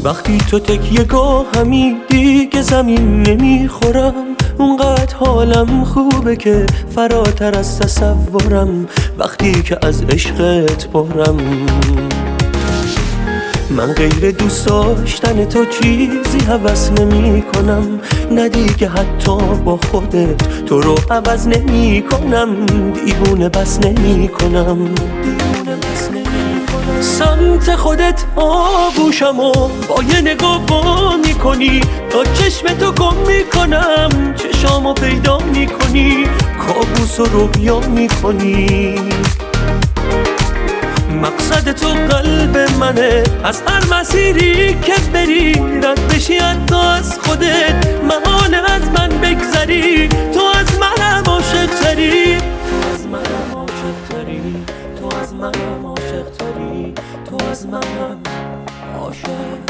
وقتی تو تکیه گاهمی دیگه زمین نمیخورم، اونقدر حالم خوبه که فراتر از تصورم. وقتی که از عشقت پرم، من غیر دوست داشتن تو چیزی هوس نمی کنم. نه دیگه حتی با خودت تو رو عوض نمی کنم. دیوونه بس نمی کنم، سمت خودت آغوشم و با یه نگاه وا میکنی، تا چشم تو گم میکنم، چشامو پیدا میکنی، کابوس و رویا میکنی. مقصد تو قلب منه، از هر مسیری که بری رد بشی، حتی از خودت محال از من بگذری. تو از منم عاشق تری، تو از منم عاشق تری، تو از منم عاشق تری، تو از منم عاشق.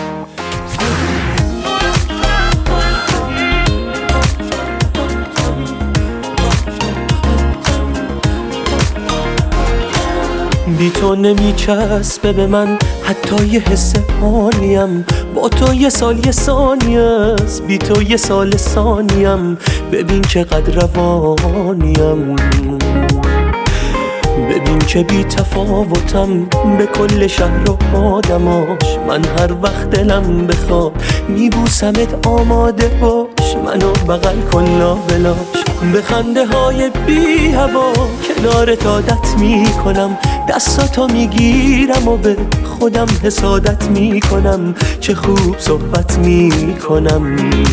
بی تو نمیچسبه به من حتی یه حس حالیم، با تو یه سال یه ثانیه است، بی تو یه سال ثانیم. ببین چقدر روانیم، ببین چه بی تفاوتم به کل شهر و آدماش. من هر وقت دلم بخواد میبوسمت، آماده باش منو بغل کن لابلاش. به خنده های بی هوا کنارت عادت میکنم، دستاتو میگیرم و به خودم حسادت میکنم. چه خوب صحبت میکنم،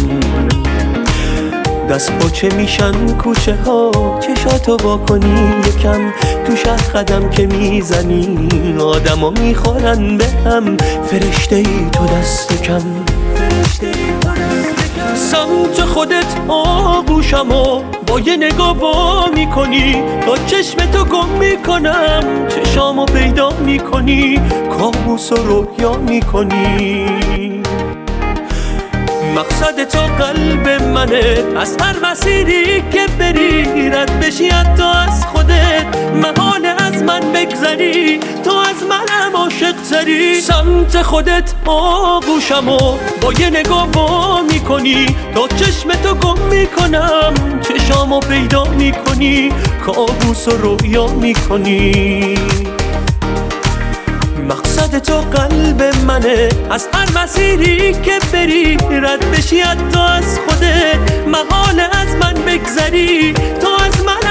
دست پاچه میشن کوچه ها، چشاتو وا کنی یکم، تو شهر قدم که میزنی آدما میخورن به هم. فرشته ای تو دست کم، فرشته ای تو دست کم. سمت خودت آغوشم و با یه نگاه وا میکنی، تا چشم تو گم میکنم، چشامو پیدا میکنی، کابوس و رویا میکنی. مقصد تو قلب منه، از هر مسیری که بری رد بشی، حتی از خودت محال از من بگذری. تو از منم عاشق تری، سمت خودت آغوشم و با یه نگاه وا میکنی، تا چشم تو گم میکنم، چشامو پیدا میکنی، کابوس و رویا میکنی. مقصد تو قلب منه، از هر مسیری که بری رد بشی، حتی از خودت محال از من بگذری. تو از من